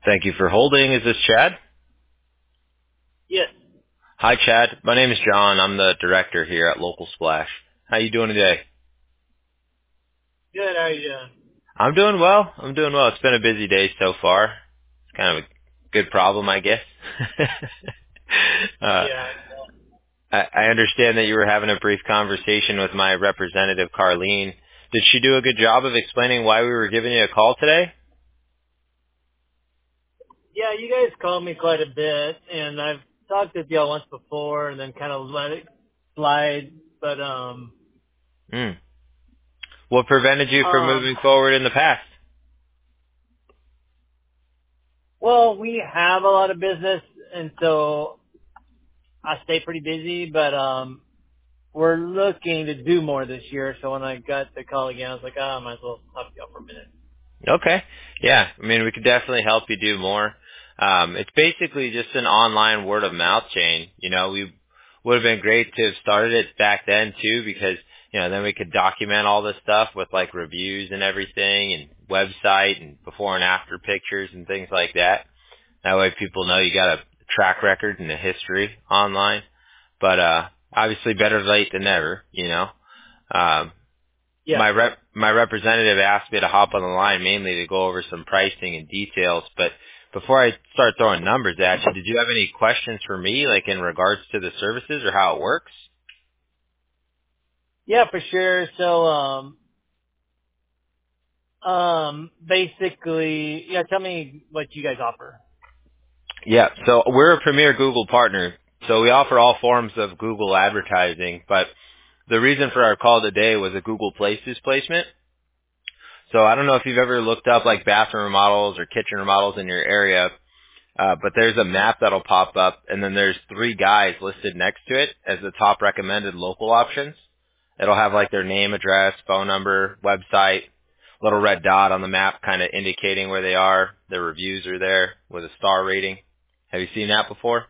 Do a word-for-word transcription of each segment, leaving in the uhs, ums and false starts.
Thank you for holding. Is this Chad? Yes. Hi, Chad. My name is John. I'm the director here at Local Splash. How you doing today? Good. How are you doing? I'm doing well. I'm doing well. It's been a busy day so far. It's kind of a good problem, I guess. uh, Yeah. I, I understand that you were having a brief conversation with my representative, Carlene. Did she do a good job of explaining why we were giving you a call today? Yeah, you guys called me quite a bit, and I've talked with y'all once before, and then kind of let it slide. But um, Hmm. What prevented you from um, moving forward in the past? well, we have a lot of business, and so I stay pretty busy. But um, we're looking to do more this year. So when I got the call again, I was like, oh, I might as well talk to y'all for a minute. Okay. Yeah. I mean, we could definitely help you do more. Um, it's basically just an online word of mouth chain. You know, we would have been great to have started it back then too, because, you know, then we could document all this stuff with like reviews and everything and website and before and after pictures and things like that. That way people know you got a track record and a history online. But, uh, obviously better late than never, you know. Um, Yeah. my rep my representative asked me to hop on the line mainly to go over some pricing and details. But before I start throwing numbers at you, did you have any questions for me, like in regards to the services or how it works? Yeah, for sure. So um, um, basically, yeah. Tell me what you guys offer. Yeah, so we're a premier Google partner, so we offer all forms of Google advertising. But the reason for our call today was a Google Places placement. So I don't know if you've ever looked up like bathroom remodels or kitchen remodels in your area. Uh, but there's a map that'll pop up, and then there's three guys listed next to it as the top recommended local options. It'll have like their name, address, phone number, website, little red dot on the map kind of indicating where they are. Their reviews are there with a star rating. Have you seen that before?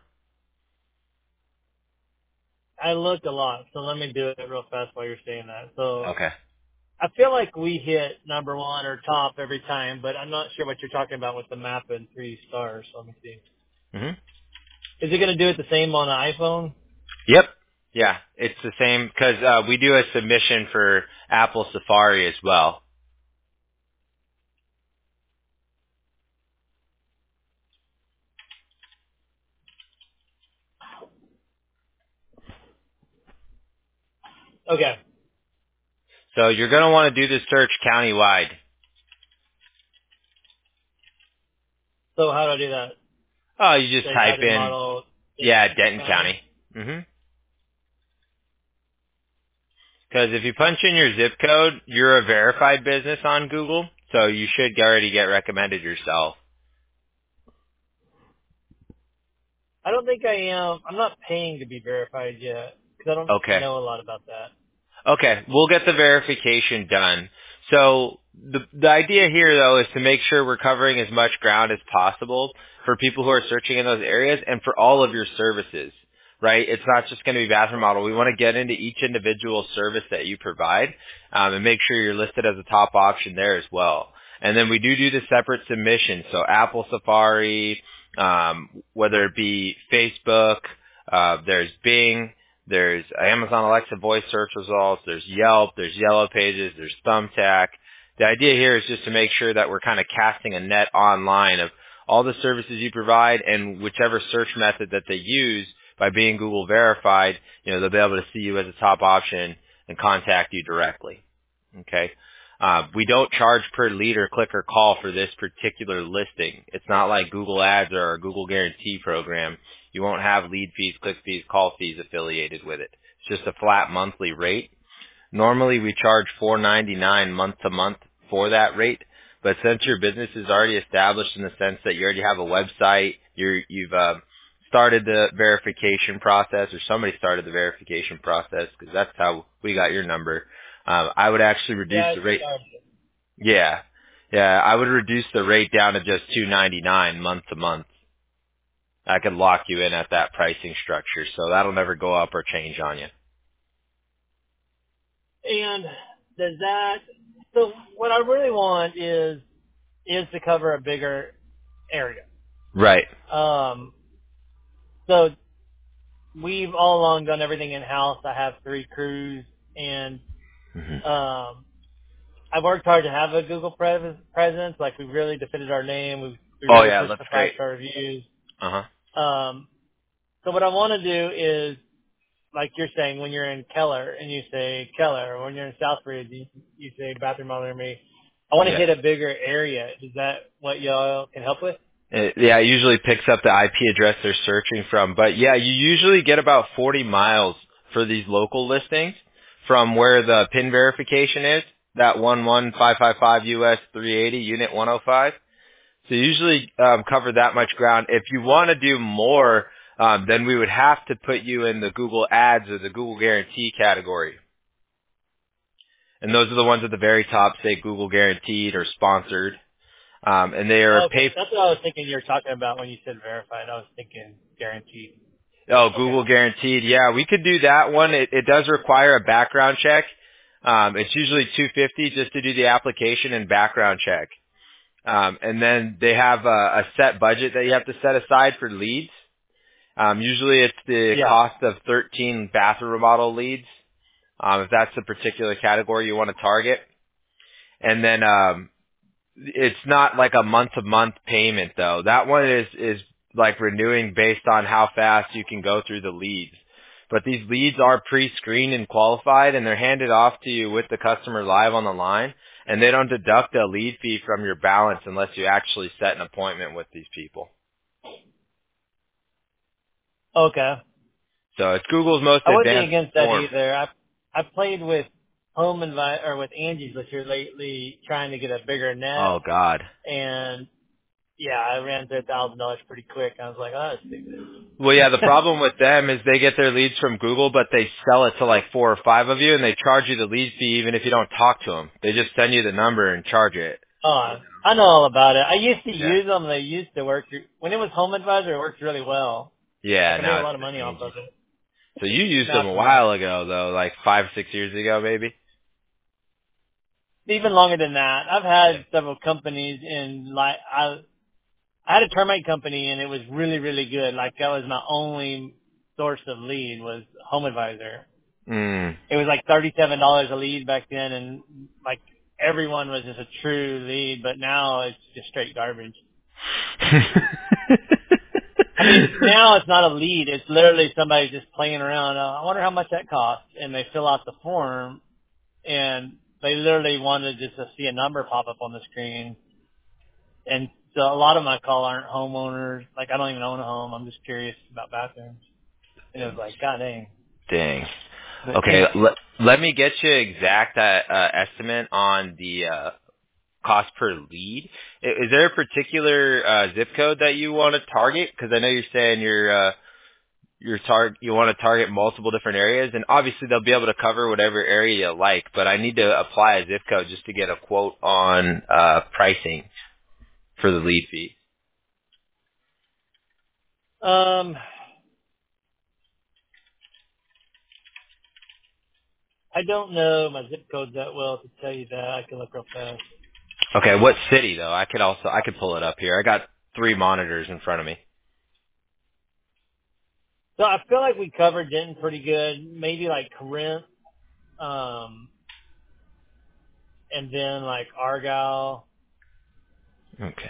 I looked a lot, so let me do it real fast while you're saying that. So Okay. I feel like we hit number one or top every time, but I'm not sure what you're talking about with the map and three stars. So let me see. hmm Is it going to do it the same on an iPhone? Yep. Yeah, it's the same because uh, we do a submission for Apple Safari as well. Okay. So you're going to want to do this search countywide. So how do I do that? Oh, you just Say type battery in, model yeah, Denton county. County. hmm Because if you punch in your zip code, you're a verified business on Google, so you should already get recommended yourself. I don't think I am. I'm not paying to be verified yet because I don't Okay. know a lot about that. Okay, we'll get the verification done. So the the idea here though is to make sure we're covering as much ground as possible for people who are searching in those areas and for all of your services, right? It's not just going to be bathroom model. We want to get into each individual service that you provide um, and make sure you're listed as a top option there as well. And then we do do the separate submissions. So Apple Safari, um, whether it be Facebook, uh, there's Bing, there's Amazon Alexa voice search results. There's Yelp. There's Yellow Pages. There's Thumbtack. The idea here is just to make sure that we're kind of casting a net online of all the services you provide and whichever search method that they use by being Google verified, you know, they'll be able to see you as a top option and contact you directly. Okay. Uh, we don't charge per lead or click or call for this particular listing. It's not like Google Ads or our Google Guarantee program. You won't have lead fees, click fees, call fees affiliated with it. It's just a flat monthly rate. Normally we charge four ninety-nine month to month for that rate, but since your business is already established in the sense that you already have a website, you're, you've uh, started the verification process, or somebody started the verification process, because that's how we got your number. Um, I would actually reduce Yeah, the it's rate. started. Yeah, yeah, I would reduce the rate down to just two ninety-nine month to month. I could lock you in at that pricing structure, so that'll never go up or change on you. And does that? So what I really want is is to cover a bigger area. Right. Um, so we've all along done everything in house. I have three crews, and Mm-hmm. um, I worked hard to have a Google pres- presence. Like we really defended our name. We we Oh really yeah, pushed that's the five great. star reviews. Uh Um, so what I want to do is, like you're saying, when you're in Keller and you say Keller, or when you're in Southbridge, you, you say bathroom monitor me. I want to huh. hit a bigger area. Is that what y'all can help with? It, yeah, it usually picks up the I P address they're searching from. But yeah, you usually get about forty miles for these local listings from where the pin verification is, that one one five five five U S three eighty unit one oh five. So you usually um, cover that much ground. If you want to do more, um, then we would have to put you in the Google Ads or the Google Guarantee category. And those are the ones at the very top say Google Guaranteed or Sponsored. Um, and they are Okay, pay that's what I was thinking you were talking about when you said verified. I was thinking guaranteed. Oh, Okay. Google Guaranteed. Yeah, we could do that one. It, it does require a background check. Um, it's usually two hundred fifty dollars just to do the application and background check. Um, and then they have a, a set budget that you have to set aside for leads. Um, usually it's the Yeah. cost of thirteen bathroom remodel leads, um, if that's the particular category you want to target. And then um, it's not like a month-to-month payment though. That one is is like renewing based on how fast you can go through the leads. But these leads are pre-screened and qualified, and they're handed off to you with the customer live on the line, and they don't deduct a lead fee from your balance unless you actually set an appointment with these people. Okay. So it's Google's most I wouldn't be advanced against that form. either. I I played with Home Invi- or with Angie's this year lately, trying to get a bigger net, Oh God. and yeah, I ran through a thousand dollars pretty quick. I was like, oh, let's do Well, yeah, the this. problem with them is they get their leads from Google, but they sell it to like four or five of you, and they charge you the lead fee even if you don't talk to them. They just send you the number and charge it. Oh, I know all about it. I used to Yeah. use them. They used to work when it was Home Advisor. It worked really well. Like Yeah, I made now a it's lot of money off of Angie. it. So you used Now them it's a not. while ago, though, like five, six years ago, maybe. Even longer than that. I've Yeah. had several companies in like I I had a termite company and it was really really good. Like that was my only source of lead was Home Advisor. Mm. It was like thirty seven dollars a lead back then, and like everyone was just a true lead. But now it's just straight garbage. I mean, now it's not a lead. It's literally somebody just playing around. Uh, I wonder how much that costs. And they fill out the form, and they literally wanted just to see a number pop up on the screen. And so a lot of my call aren't homeowners. Like, I don't even own a home. I'm just curious about bathrooms. And it was like, God dang. Dang. But Okay, anyway. let, let me get you exact uh, uh, estimate on the uh, cost per lead. I- Is there a particular uh, zip code that you want to target? Because I know you're saying you're uh, you're tar- you want to target multiple different areas, and obviously they'll be able to cover whatever area you like. But I need to apply a zip code just to get a quote on uh, pricing for the lead fee. Um, I don't know my zip code that well to tell you that. I can look real fast. Okay, what city though? I could also I could pull it up here. I got three monitors in front of me. So I feel like we covered Denton pretty good. Maybe like Corinth, um, and then like Argyle. Okay.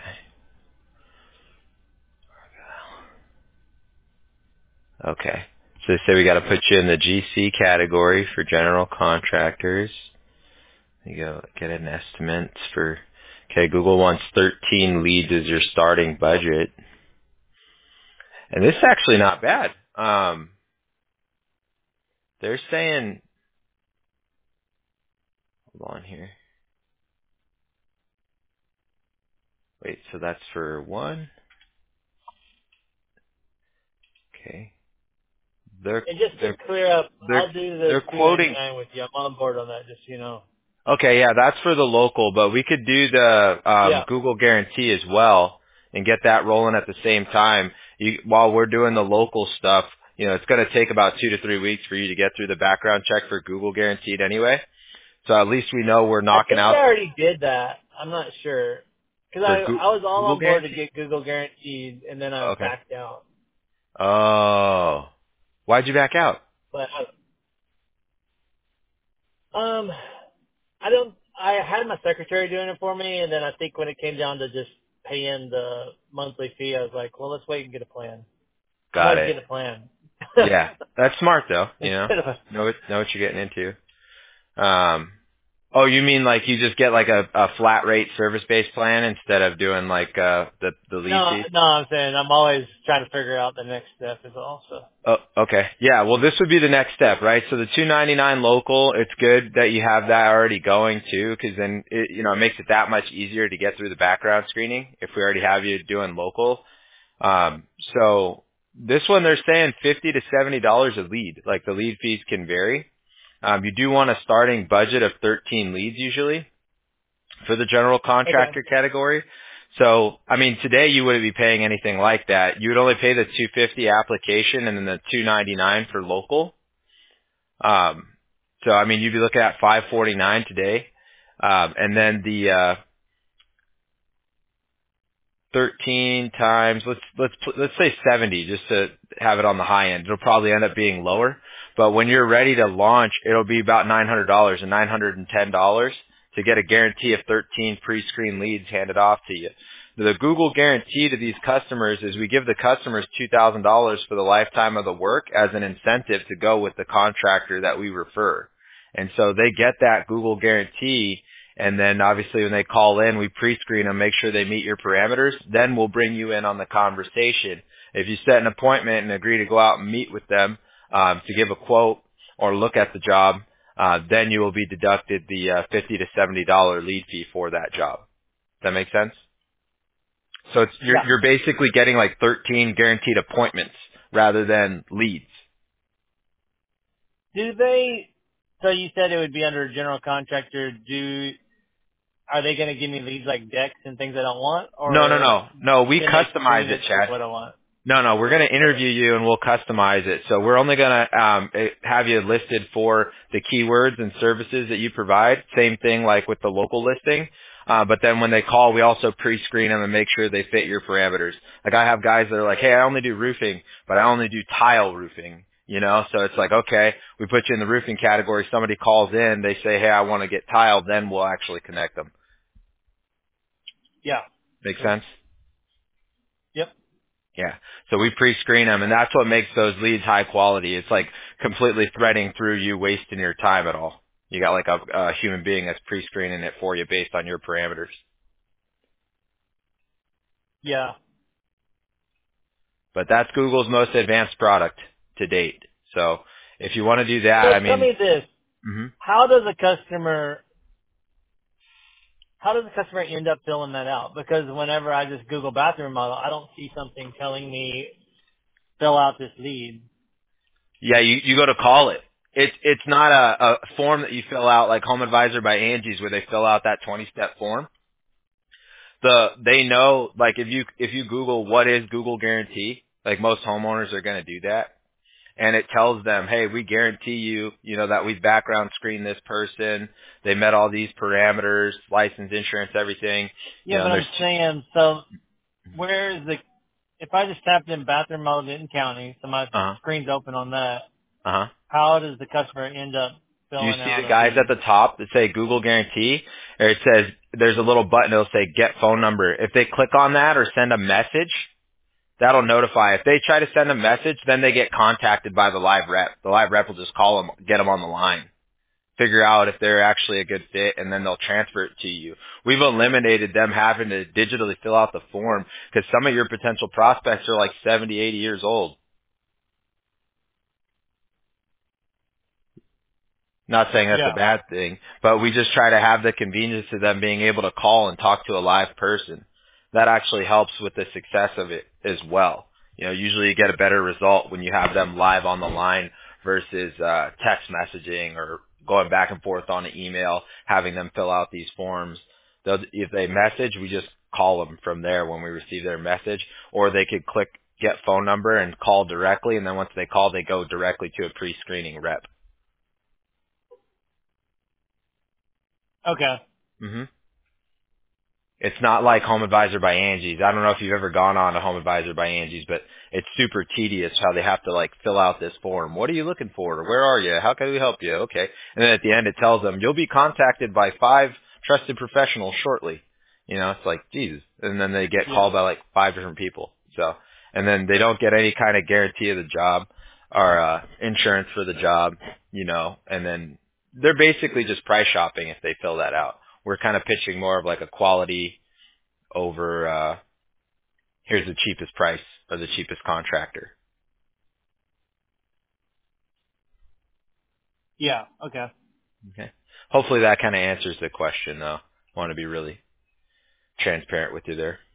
Okay. So they say we got to put you in the G C category for general contractors. You go get an estimate for. Okay, Google wants thirteen leads as your starting budget, and this is actually not bad. Um, they're saying, hold on here. Wait, so that's for one. Okay, they're And just to they're clear up, they're I'll do the they're two quoting. ninety-nine with you. I'm on board on that, just so you know. Okay, yeah, that's for the local, but we could do the um, Yeah. Google Guarantee as well and get that rolling at the same time. You, while we're doing the local stuff, you know, it's going to take about two to three weeks for you to get through the background check for Google Guaranteed anyway. So at least we know we're I knocking think I out. already did that. I'm not sure. Because For I Go- I was all Google on board to Guarantee? get Google Guaranteed, and then I Okay. backed out. Oh. Why'd you back out? But um, I don't. I had my secretary doing it for me, and then I think when it came down to just paying the monthly fee, I was like, well, let's wait and get a plan. I'm Got always it. getting a plan. Yeah. That's smart though, you know. Instead of a Know what know what you're getting into. Um Oh, you mean like you just get like a, a flat rate service based plan instead of doing like uh the the lead no, fees? no. I'm saying I'm always trying to figure out the next step is all. So Oh, okay. Yeah, well this would be the next step, right? So the two ninety-nine local, it's good that you have that already going too, cuz then it you know, it makes it that much easier to get through the background screening if we already have you doing local. Um so this one they're saying fifty to seventy dollars a lead. Like the lead fees can vary. Um you do want a starting budget of thirteen leads usually for the general okay, contractor category. So, I mean, today you wouldn't be paying anything like that. You would only pay the two fifty application and then the two ninety-nine for local. Um, so, I mean, you'd be looking at five forty-nine today. Um, and then the uh, thirteen times, let's let's put- let's say seventy, just to have it on the high end. It'll probably end up being lower, but when you're ready to launch, it'll be about nine hundred dollars and nine hundred ten dollars to get a guarantee of thirteen pre-screen leads handed off to you. The Google guarantee to these customers is we give the customers two thousand dollars for the lifetime of the work as an incentive to go with the contractor that we refer. And so they get that Google guarantee, and then obviously when they call in, we pre-screen them, make sure they meet your parameters. Then we'll bring you in on the conversation. If you set an appointment and agree to go out and meet with them um, to give a quote or look at the job, uh, then you will be deducted the uh, fifty to seventy dollar lead fee for that job. Does that make sense? So it's, you're, yeah. you're basically getting like thirteen guaranteed appointments rather than leads. Do they? So you said it would be under a general contractor. Do are they going to give me leads like decks and things I don't want, No, no, or no. No, we can they customize screen it, it for Chad. what I want? No, no, we're going to Okay. interview you and we'll customize it. So we're only going to um, eh, have you listed for the keywords and services that you provide. Same thing like with the local listing. Uh, but then when they call, we also pre-screen them and make sure they fit your parameters. Like I have guys that are like, hey, I only do roofing, but I only do tile roofing. You know, so it's like, okay, we put you in the roofing category. Somebody calls in, they say, hey, I want to get tiled. Then we'll actually connect them. Yeah. Make sense? Yep. Yeah. So we pre-screen them, and that's what makes those leads high quality. It's like completely threading through you, wasting your time at all. You got like a, a human being that's pre-screening it for you based on your parameters. Yeah. But that's Google's most advanced product to date. So if you want to do that, So I tell mean, me this: hmm how does a customer how does the customer end up filling that out? Because whenever I just Google bathroom model, I don't see something telling me fill out this lead. yeah, you, you go to call it. It's it's not a, a form that you fill out like Home Advisor by Angie's where they fill out that twenty step form. The they know like if you if you Google what is Google Guarantee, like most homeowners are going to do that, and it tells them, hey, we guarantee you, you know, that we background screened this person, they met all these parameters, license, insurance, everything, you Yeah, know, but and there's I'm saying, so where is the, if I just tapped in bathroom model Denton County, so my uh huh screen's open on that, uh huh. how does the customer end up Do you filling see out the a guys at lead? the top that say Google Guarantee, or it says there's a little button that'll say Get Phone Number. If they click on that or send a message, that'll notify. If they try to send a message, then they get contacted by the live rep. The live rep will just call them, get them on the line, figure out if they're actually a good fit, and then they'll transfer it to you. We've eliminated them having to digitally fill out the form because some of your potential prospects are like seventy, eighty years old. Not saying that's a Yeah. bad thing, but we just try to have the convenience of them being able to call and talk to a live person. That actually helps with the success of it as well. You know, usually you get a better result when you have them live on the line versus uh, text messaging or going back and forth on an email, having them fill out these forms. They'll, if they message, we just call them from there when we receive their message, or they could click get phone number and call directly, and then once they call, they go directly to a pre-screening rep. Okay. hmm It's not like Home Advisor by Angie's. I don't know if you've ever gone on to Home Advisor by Angie's, but it's super tedious how they have to like fill out this form. What are you looking for? Where are you? How can we help you? Okay. And then at the end it tells them, you'll be contacted by five trusted professionals shortly. You know, it's like, Jesus. And then they get Yeah. called by like five different people. So, and then they don't get any kind of guarantee of the job or uh, insurance for the job, you know, and then they're basically just price shopping if they fill that out. We're kind of pitching more of like a quality over, uh, here's the cheapest price or the cheapest contractor. Yeah. Okay. Okay. Hopefully that kind of answers the question though. I want to be really transparent with you there.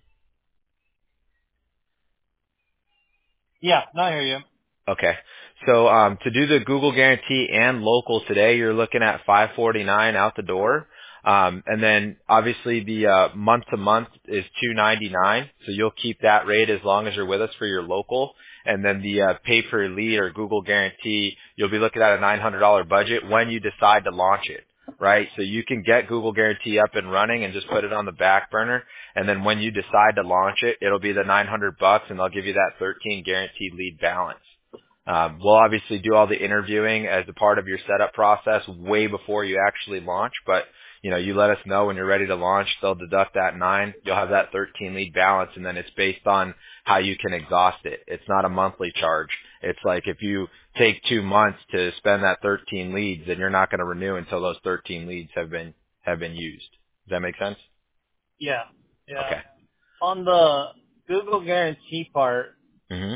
Yeah. No, I hear you. Okay. So, um, to do the Google guarantee and local today, you're looking at five forty-nine out the door. Um, and then obviously the, uh, month to month is two ninety-nine. So you'll keep that rate as long as you're with us for your local. And then the, uh, pay per lead or Google guarantee, you'll be looking at a nine hundred dollars budget when you decide to launch it, right? So you can get Google guarantee up and running and just put it on the back burner. And then when you decide to launch it, it'll be the nine hundred bucks and they'll give you that thirteen guaranteed lead balance. Um, we'll obviously do all the interviewing as a part of your setup process way before you actually launch, but you know, you let us know when you're ready to launch, they'll deduct that nine, you'll have that thirteen lead balance, and then it's based on how you can exhaust it. It's not a monthly charge. It's like if you take two months to spend that thirteen leads, then you're not going to renew until those thirteen leads have been, have been used. Does that make sense? Yeah. Yeah. Okay. On the Google guarantee part, hmm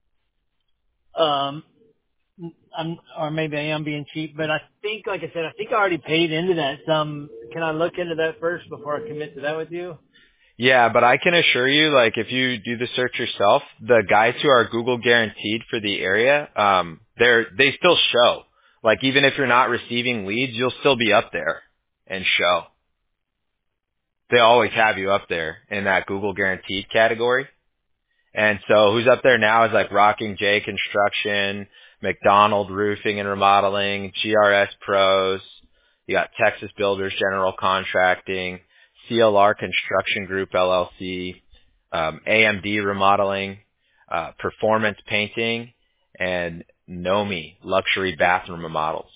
um, I'm, or maybe I am being cheap, but I think, like I said, I think I already paid into that some. Can I look into that first before I commit to that with you? Yeah, but I can assure you, like, if you do the search yourself, the guys who are Google guaranteed for the area, um, they're, they still show. Like, even if you're not receiving leads, you'll still be up there and show. They always have you up there in that Google guaranteed category. And so who's up there now is like Rocking J Construction, McDonald Roofing and Remodeling, G R S Pros. You got Texas Builders General Contracting, C L R Construction Group L L C, um, A M D Remodeling, uh, Performance Painting, and Nomi Luxury Bathroom Remodels.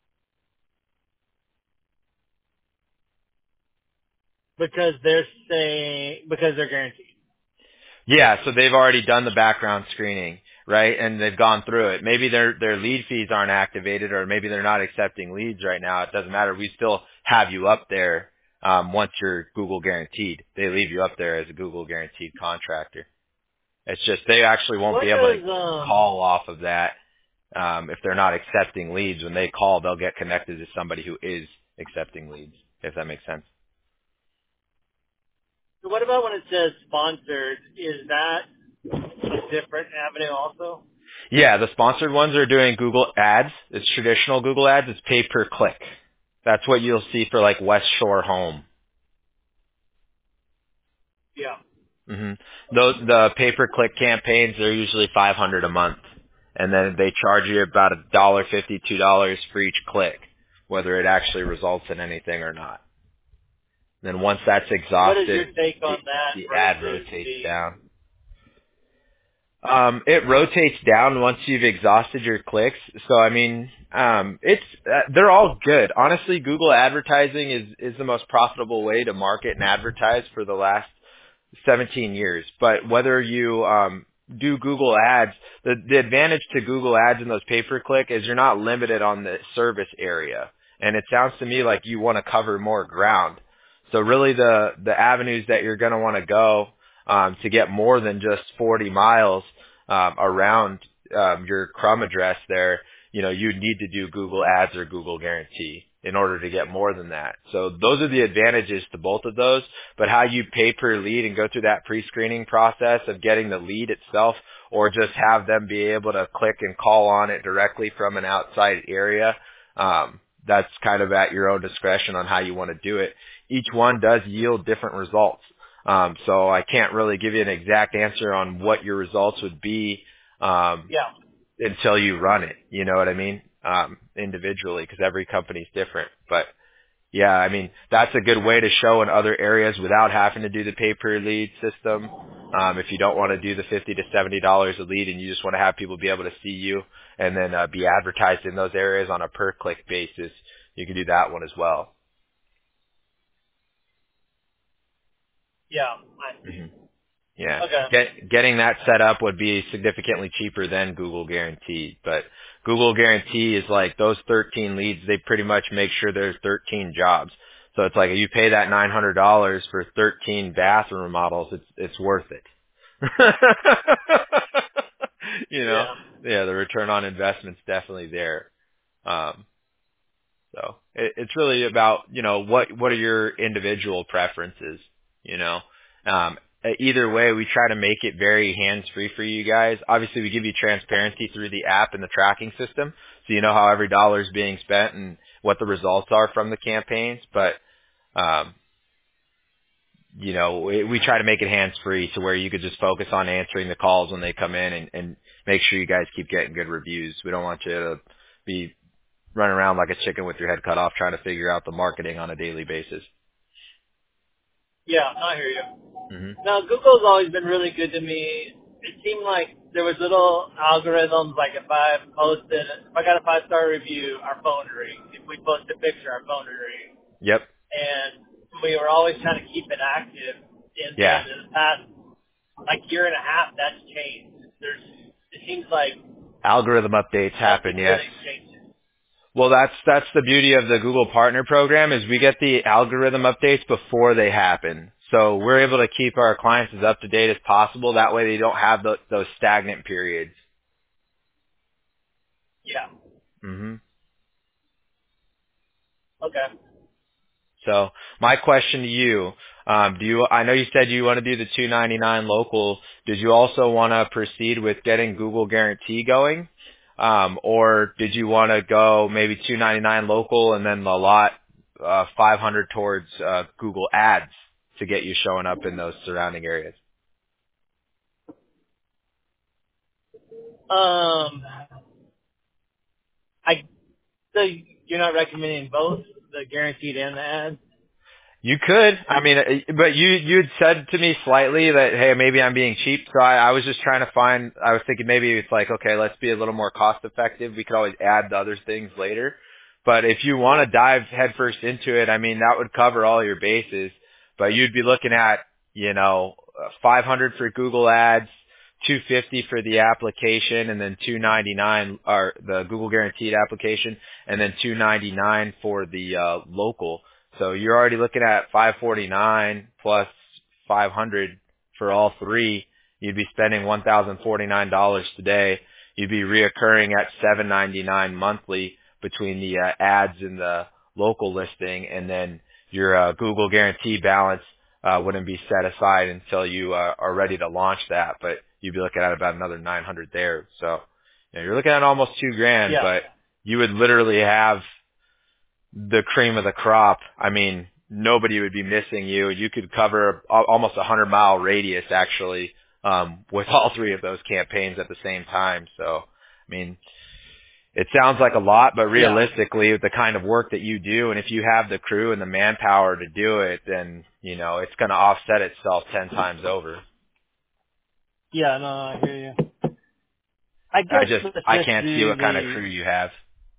Because they're saying because they're guaranteed. Yeah, so they've already done the background screening, right? And they've gone through it. Maybe their their lead fees aren't activated, or maybe they're not accepting leads right now. It doesn't matter. We still have you up there um, once you're Google guaranteed. They leave you up there as a Google guaranteed contractor. It's just they actually won't What be able does to um? call off of that um, if they're not accepting leads. When they call, they'll get connected to somebody who is accepting leads, if that makes sense. So what about when it says sponsored? Is that a different avenue also? Yeah, the sponsored ones are doing Google Ads. It's traditional Google Ads. It's pay per click. That's what you'll see for like West Shore Home. Yeah. hmm Those the pay per click campaigns, they're usually five hundred a month, and then they charge you about a dollar fifty, two dollars for each click, whether it actually results in anything or not. Then once that's What is your exhausted, take on the, that the ad versus rotates the? down. Um, it rotates down once you've exhausted your clicks. So I mean, um, it's uh, they're all good. Honestly, Google advertising is is the most profitable way to market and advertise for the last seventeen years. But whether you um, do Google Ads, the the advantage to Google Ads and those pay per click is you're not limited on the service area. And it sounds to me like you want to cover more ground. So really, the the avenues that you're going to want to go um, to get more than just forty miles um, around um, your crumb address there, you know, you need to do Google Ads or Google Guarantee in order to get more than that. So those are the advantages to both of those. But how you pay per lead and go through that pre-screening process of getting the lead itself, or just have them be able to click and call on it directly from an outside area, um, that's kind of at your own discretion on how you want to do it. Each one does yield different results. Um, so I can't really give you an exact answer on what your results would be um, Yeah. until you run it. You know what I mean? Um, individually, because every company's different. But yeah, I mean, that's a good way to show in other areas without having to do the pay-per-lead system. Um, if you don't want to do the fifty to seventy dollars a lead and you just want to have people be able to see you and then uh, be advertised in those areas on a per-click basis, you can do that one as well. Yeah, I see. Mm-hmm. Yeah. Okay. Get, getting that set up would be significantly cheaper than Google Guaranteed. But Google Guarantee is like those thirteen leads, they pretty much make sure there's thirteen jobs. So it's like if you pay that nine hundred dollars for thirteen bathroom remodels, it's, it's worth it. You know? Yeah. Yeah, the return on investment's definitely there. Um, so it, it's really about, you know, what, what are your individual preferences, you know? Um, either way, we try to make it very hands-free for you guys. Obviously, we give you transparency through the app and the tracking system, so you know how every dollar is being spent and what the results are from the campaigns. But, um, you know, we, we try to make it hands-free to where you could just focus on answering the calls when they come in and, and make sure you guys keep getting good reviews. We don't want you to be running around like a chicken with your head cut off trying to figure out the marketing on a daily basis. Yeah, I hear you. Mm-hmm. Now, Google's always been really good to me. It seemed like there was little algorithms, like if I posted, if I got a five-star review, our phone would ring. If we post a picture, our phone would ring. Yep. And we were always trying to keep it active. And Yeah. then in the past, like, year and a half, that's changed. There's, it seems like Algorithm updates happen, nothing yes. really changes. Well, that's that's the beauty of the Google Partner Program is we get the algorithm updates before they happen. So we're able to keep our clients as up to date as possible. That way they don't have the, those stagnant periods. Yeah. hmm Okay. So my question to you, um, do you? I know you said you want to do the two ninety-nine local. Did you also want to proceed with getting Google Guarantee going, um, or did you want to go maybe two ninety-nine local and then the lot uh, five hundred towards uh, Google Ads to get you showing up in those surrounding areas? Um, I, so you're not recommending both the guaranteed and the ads? You could. I mean, uh, but you you'd said to me slightly that, hey, maybe I'm being cheap. So I, I was just trying to find, I was thinking maybe it's like, okay, let's be a little more cost effective. We could always add the other things later. But if you want to dive headfirst into it, I mean, that would cover all your bases. But you'd be looking at, you know, uh, five hundred for Google Ads, two fifty for the application, and then two ninety-nine, or the Google Guaranteed application, and then two ninety-nine for the uh, local. So you're already looking at five forty-nine plus five hundred for all three. You'd be spending one thousand forty-nine dollars today. You'd be reoccurring at seven ninety-nine monthly between the uh, ads and the local listing, and then your uh, Google Guarantee balance uh, wouldn't be set aside until you uh, are ready to launch that. But you'd be looking at about another nine hundred there. So you know, you're looking at almost two grand, Yeah. but you would literally have the cream of the crop. I mean, nobody would be missing you. You could cover a, almost a hundred mile radius actually, um, with all three of those campaigns at the same time. So, I mean, it sounds like a lot, but realistically with the kind of work that you do, and if you have the crew and the manpower to do it, then, you know, it's going to offset itself ten times over. Yeah, no, I hear you. I guess I just, let's I just can't see do what kind of the, crew you have.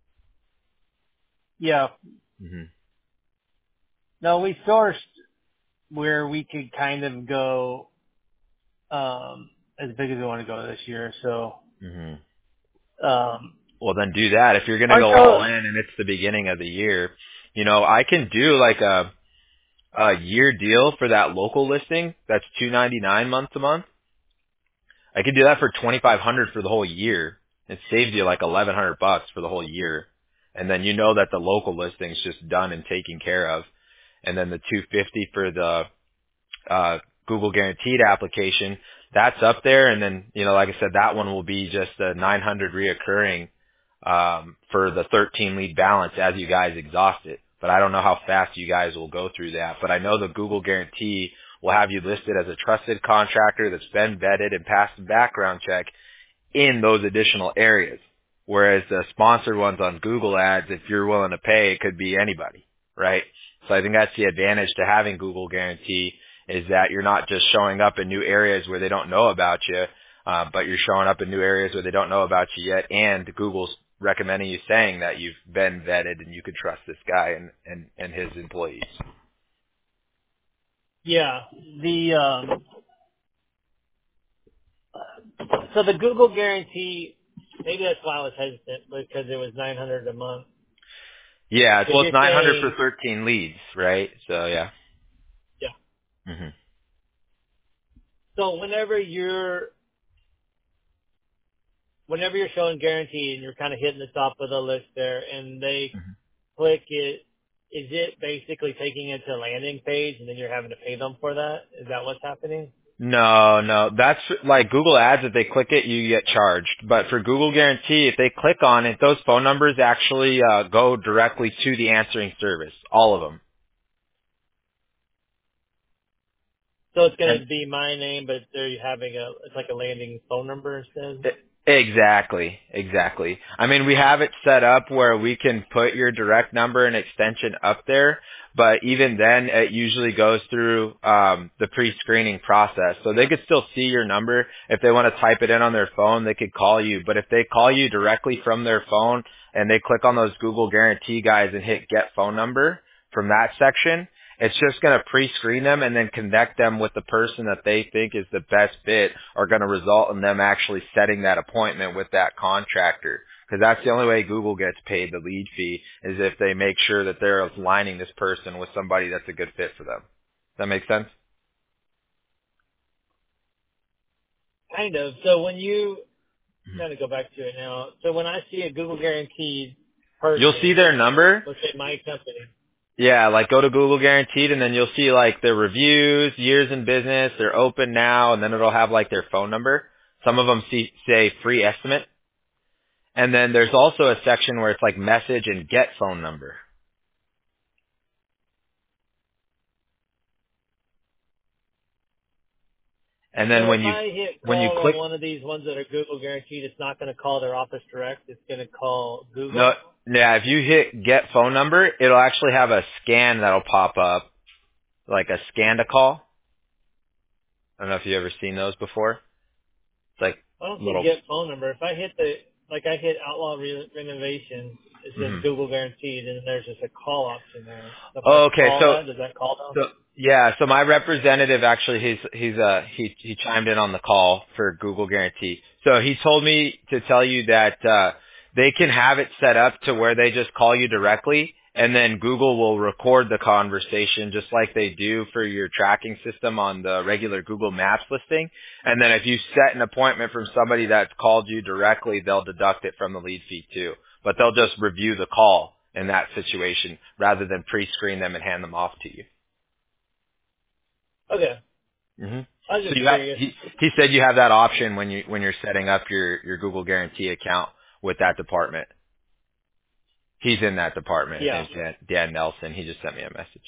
yeah. hmm No, we sourced where we could kind of go um as big as we want to go this year. So hmm um Well, then do that. If you're going to our go goal, all in and it's the beginning of the year, you know, I can do like a, a year deal for that local listing. That's two ninety-nine month to month. I could do that for twenty-five hundred for the whole year. It saves you like eleven hundred bucks for the whole year. And then you know that the local listing's just done and taken care of. And then the two fifty for the uh Google Guaranteed application, that's up there. And then, you know, like I said, that one will be just a nine hundred reoccurring um for the thirteen lead balance as you guys exhaust it. But I don't know how fast you guys will go through that. But I know the Google Guarantee will have you listed as a trusted contractor that's been vetted and passed the background check in those additional areas. Whereas the sponsored ones on Google Ads, if you're willing to pay, it could be anybody, right? So I think that's the advantage to having Google Guarantee is that you're not just showing up in new areas where they don't know about you, uh, but you're showing up in new areas where they don't know about you yet, and Google's recommending you saying that you've been vetted and you could trust this guy and, and, and his employees. Yeah. The um, so the Google Guarantee, maybe that's why I was hesitant because it was nine hundred a month. Yeah, well, it's you're nine hundred for saying, thirteen leads, right? So yeah. yeah. hmm So whenever you're whenever you're showing guarantee and you're kind of hitting the top of the list there, and they click it, is it basically taking it to a landing page and then you're having to pay them for that? Is that what's happening? No, no, that's like Google Ads. If they click it, you get charged. But for Google Guarantee, if they click on it, those phone numbers actually uh, go directly to the answering service, all of them. So it's going And to be my name, but they're having a, it's like a landing phone number instead? E- Exactly, exactly. I mean, we have it set up where we can put your direct number and extension up there, but even then, it usually goes through um, the pre-screening process. So they could still see your number. If they want to type it in on their phone, they could call you. But if they call you directly from their phone and they click on those Google Guarantee guys and hit Get Phone Number from that section, it's just going to pre-screen them and then connect them with the person that they think is the best fit, or going to result in them actually setting that appointment with that contractor. Because that's the only way Google gets paid the lead fee, is if they make sure that they're aligning this person with somebody that's a good fit for them. Does that make sense? Kind of. So when you, Mhm. kind of go back to it now. So when I see a Google Guaranteed person, You'll see their number. let's say my company, Yeah, like go to Google Guaranteed and then you'll see like their reviews, years in business, they're open now, and then it'll have like their phone number. Some of them see, say free estimate. And then there's also a section where it's like message and get phone number. And then so when if you, I hit when you call on click, one of these ones that are Google Guaranteed, it's not going to call their office direct. It's going to call no, Google. yeah, if you hit get phone number, it'll actually have a scan that'll pop up, like a scan to call. I don't know if you've ever seen those before. It's like I don't see little, get phone number. If I hit the, like I hit Outlaw Re- Renovation, it says mhm. Google Guaranteed, and then there's just a call option there. So if I Okay, call so that, does that call them? So yeah, so my representative actually he's he's uh he he chimed in on the call for Google Guarantee. So he told me to tell you that uh they can have it set up to where they just call you directly, and then Google will record the conversation just like they do for your tracking system on the regular Google Maps listing. And then if you set an appointment from somebody that's called you directly, they'll deduct it from the lead fee too. But they'll just review the call in that situation rather than pre-screen them and hand them off to you. Okay. hmm I was So just you have, curious. he, he said you have that option when you when you're setting up your your Google Guarantee account with that department. He's in that department. His Yeah. name's Dan, Dan Nelson. He just sent me a message.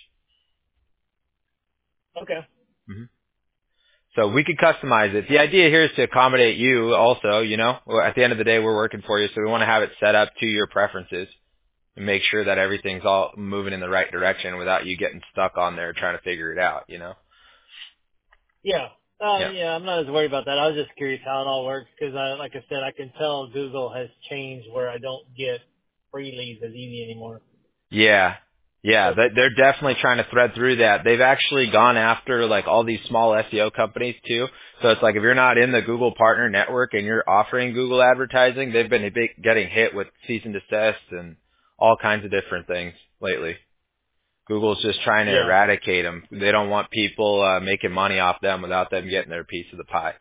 Okay. hmm So we could customize it. The idea here is to accommodate you also, you know. Well, at the end of the day, we're working for you, so we want to have it set up to your preferences and make sure that everything's all moving in the right direction without you getting stuck on there trying to figure it out, you know. Yeah. Uh, Yeah. yeah, I'm not as worried about that. I was just curious how it all works because, I, like I said, I can tell Google has changed where I don't get free leads as easy anymore. Yeah. Yeah, they- they're definitely trying to thread through that. They've actually gone after like all these small S E O companies too. So it's like if you're not in the Google Partner Network and you're offering Google advertising, they've been big- getting hit with cease and desist and all kinds of different things lately. Google's just trying to Yeah. eradicate them. They don't want people uh, making money off them without them getting their piece of the pie.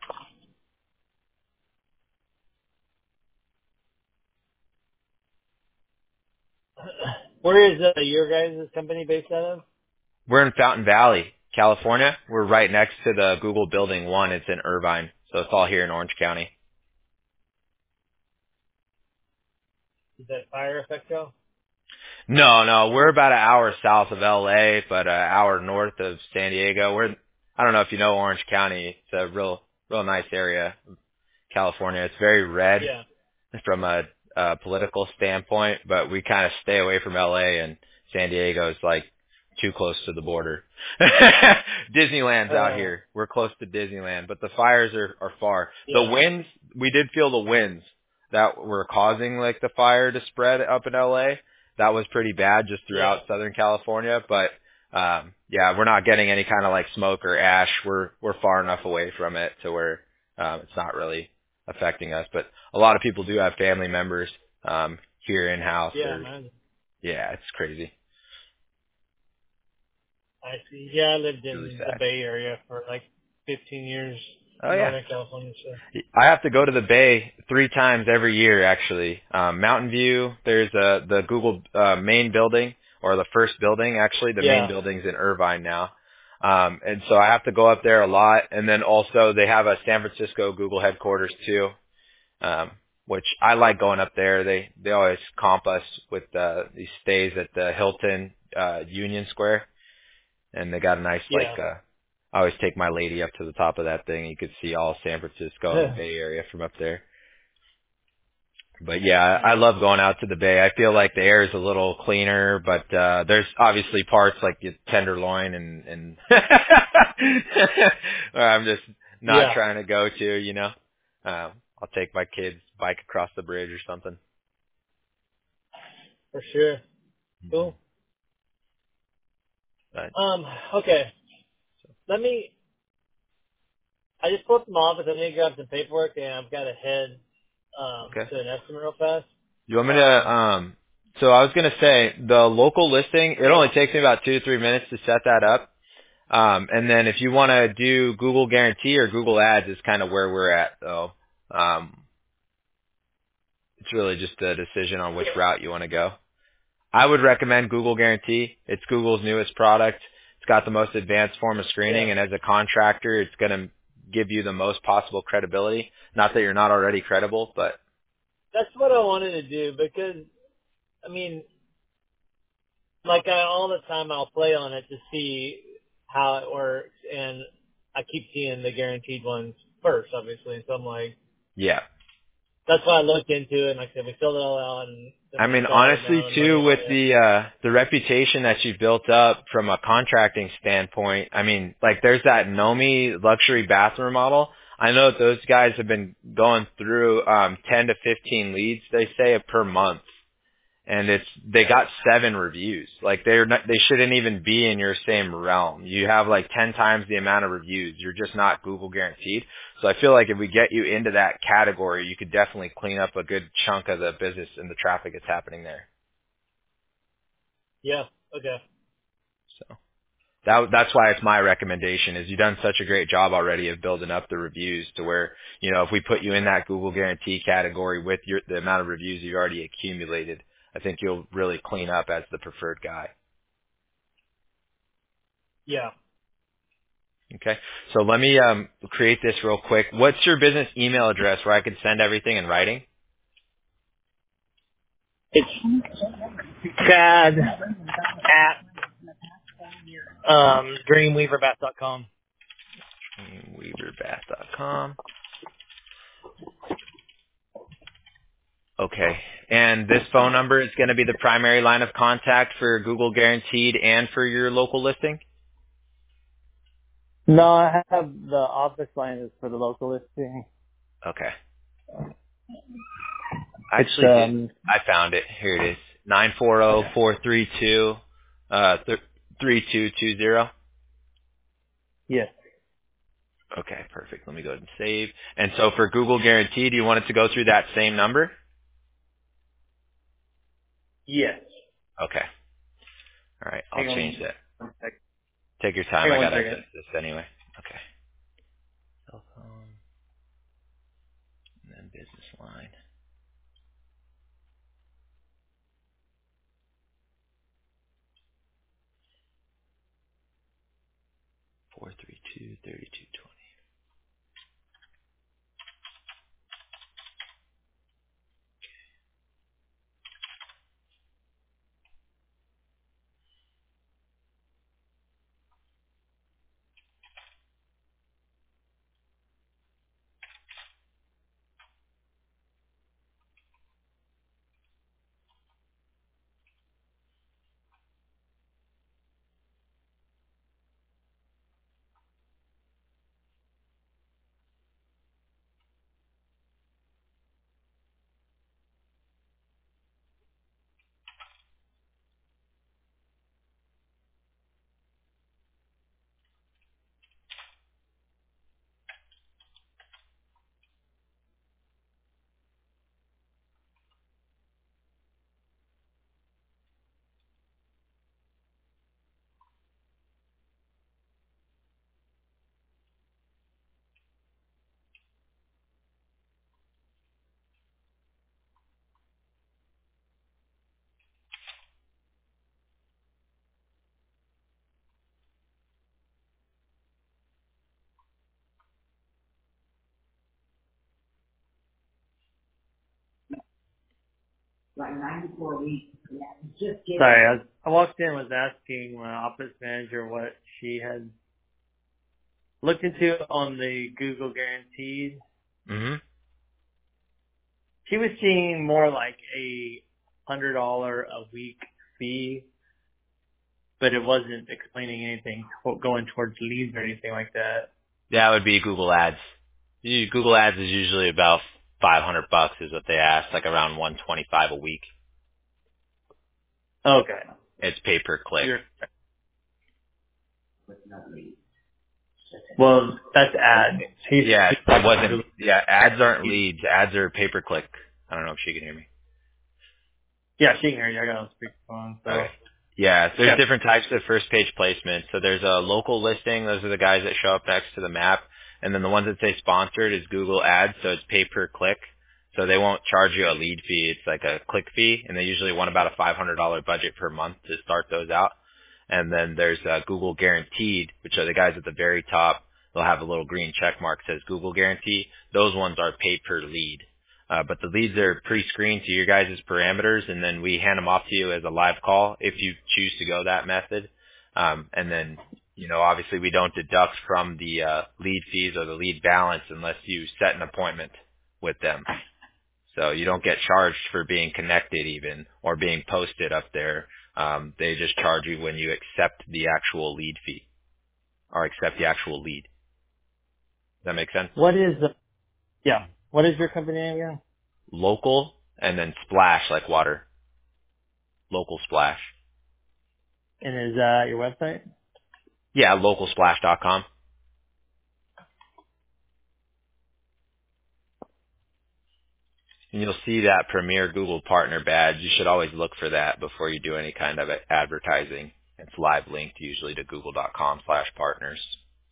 Where is uh, your guys' company based out of? We're in Fountain Valley, California. We're right next to the Google Building one. It's in Irvine. So it's all here in Orange County. Is that Fire Effecto? No, no, we're about an hour south of L A, but an hour north of San Diego. We're, I don't know if you know Orange County. It's a real, real nice area, California. It's very red Yeah. from a, a political standpoint, but we kind of stay away from L A, and San Diego is like too close to the border. Disneyland's out Uh, here. We're close to Disneyland, but the fires are, are far. The yeah. winds, we did feel the winds that were causing like the fire to spread up in L A. That was pretty bad just Yeah. throughout Southern California, but um yeah, we're not getting any kind of like smoke or ash. We're we're far enough away from it to where um it's not really affecting us. But a lot of people do have family members um here in house Yeah, or man. yeah, it's crazy. I see. Yeah, I lived It's really in the sad. Bay Area for like fifteen years Oh in yeah. Northern California. So. I have to go to the Bay three times every year, actually. Um, Mountain View, there's uh, the Google uh, main building, or the first building, actually. The main Yeah. building's in Irvine now. Um, and so I have to go up there a lot. And then also they have a San Francisco Google headquarters, too, um, which I like going up there. They they always comp us with uh, these stays at the Hilton uh, Union Square. And they got a nice, like, Yeah. uh, I always take my lady up to the top of that thing. You could see all San Francisco and the Bay Area from up there. But yeah, I I Nice. love going out to the Bay. I feel like the air is a little cleaner, but uh there's obviously parts like the Tenderloin and and where I'm just not Yeah, trying to go to, you know. Um I'll take my kids bike across the bridge or something. for sure. hmm Cool. But Um, okay. Let me, I just pulled from my office. I need to grab some paperwork and I've got to head, um, okay. to an estimate real fast. You want me to Um, um so I was gonna say the local listing, it only takes me about two to three minutes to set that up. Um, and then if you want to do Google Guarantee or Google Ads is kind of where we're at, though. Um, it's really just a decision on which route you want to go. I would recommend Google Guarantee. It's Google's newest product. It's got the most advanced form of screening, yeah, and as a contractor, it's going to give you the most possible credibility. Not that you're not already credible, but that's what I wanted to do because, I mean, like I, all the time I'll play on it to see how it works and I keep seeing the guaranteed ones first, obviously. So I'm like, yeah. that's why I looked into it and like I said, we filled it all out and then I we mean, started honestly, now and money too, on with it. the uh the reputation that you've built up from a contracting standpoint, I mean, like there's that Nomi luxury bathroom model. I know that those guys have been going through um ten to fifteen leads, they say, per month. And it's they got seven reviews. Like they're not, they shouldn't even be in your same realm. You have like ten times the amount of reviews. You're just not Google guaranteed. So I feel like if we get you into that category, you could definitely clean up a good chunk of the business and the traffic that's happening there. Yeah, okay. So that that's why it's my recommendation. Is you've done such a great job already of building up the reviews to where, you know, if we put you in that Google guarantee category with your the amount of reviews you've already accumulated, I think you'll really clean up as the preferred guy. Yeah. Okay. So let me um, create this real quick. What's your business email address where I can send everything in writing? It's Chad at um dreamweaver bath dot com. weaver bath dot com. Okay. And this phone number is going to be the primary line of contact for Google Guaranteed and for your local listing? No, I have the office line is for the local listing. Okay. I It's actually did. um I found it. Here it is. nine four zero, okay. four three two, uh, three two two zero. Yes. Okay, perfect. Let me go ahead and save. And so for Google Guarantee, do you want it to go through that same number? Yes. Okay. All right. I'll Hang on change that. one second. Take your time. Hang I on one got second. access to this anyway. Okay. Cell phone and then business line. Four three two thirty two twenty. Sorry, I, was, I walked in and was asking my office manager what she had looked into on the Google Guaranteed. Mm-hmm. She was seeing more like a hundred dollar a week fee, but it wasn't explaining anything going towards leads or anything like that. That would be Google Ads. You- Google Ads is usually about five hundred bucks is what they ask, like around one twenty-five a week. Okay. It's pay per click. You're, well, that's ad. She's, Yeah, she's it wasn't. Yeah, ads aren't leads. Ads are pay per click. I don't know if she can hear me. Yeah, she can hear you. I got on speakerphone. So. Okay. Yeah, there's Yeah. different types of first page placement. So there's a local listing. Those are the guys that show up next to the map. And then the ones that say sponsored is Google Ads. So it's pay per click. So they won't charge you a lead fee. It's like a click fee. And they usually want about a five hundred dollars budget per month to start those out. And then there's uh, Google Guaranteed, which are the guys at the very top. They'll have a little green check mark that says Google Guarantee. Those ones are pay per lead. Uh, but the leads are pre-screened to your guys' parameters, and then we hand them off to you as a live call if you choose to go that method. Um, and then, you know, obviously we don't deduct from the uh, lead fees or the lead balance unless you set an appointment with them. So you don't get charged for being connected even or being posted up there. Um, they just charge you when you accept the actual lead fee or accept the actual lead. Does that make sense? What is the, yeah, what is your company name again? Local and then splash like water. Local Splash. And is that your website? Yeah, local splash dot com. And you'll see that Premier Google Partner badge. You should always look for that before you do any kind of advertising. It's live linked usually to google dot com slash partners.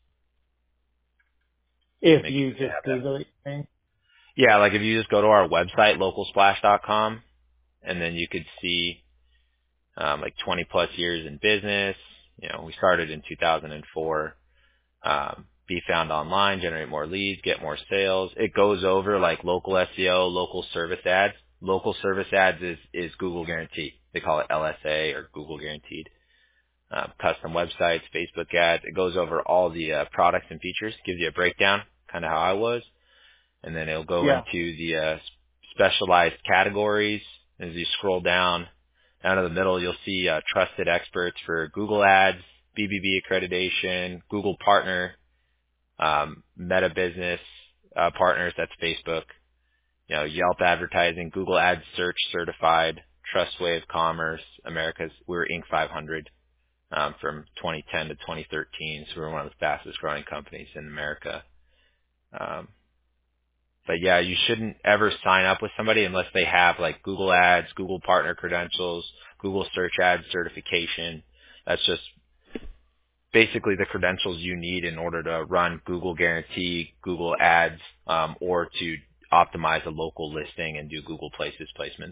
If Make you sure just Google it, thing. Yeah, like if you just go to our website, local splash dot com, and then you could see um, like twenty plus years in business. You know, we started in two thousand four. Um, be found online, generate more leads, get more sales. It goes over like local S E O, local service ads. Local service ads is, is Google Guaranteed. They call it L S A or Google Guaranteed. Uh, custom websites, Facebook ads. It goes over all the uh, products and features, gives you a breakdown, kind of how I was. And then it'll go Yeah. into the uh, specialized categories. As you scroll down, down to the middle, you'll see uh, trusted experts for Google Ads, B B B accreditation, Google Partner, um, Meta Business uh, Partners, that's Facebook, you know, Yelp Advertising, Google Ads Search Certified, TrustWave Commerce, America's, we were Inc five hundred um, from twenty ten to twenty thirteen, so we're one of the fastest growing companies in America. Um, But yeah, you shouldn't ever sign up with somebody unless they have like Google Ads, Google Partner credentials, Google Search Ads certification. That's just basically the credentials you need in order to run Google Guarantee, Google Ads, um, or to optimize a local listing and do Google Places placements.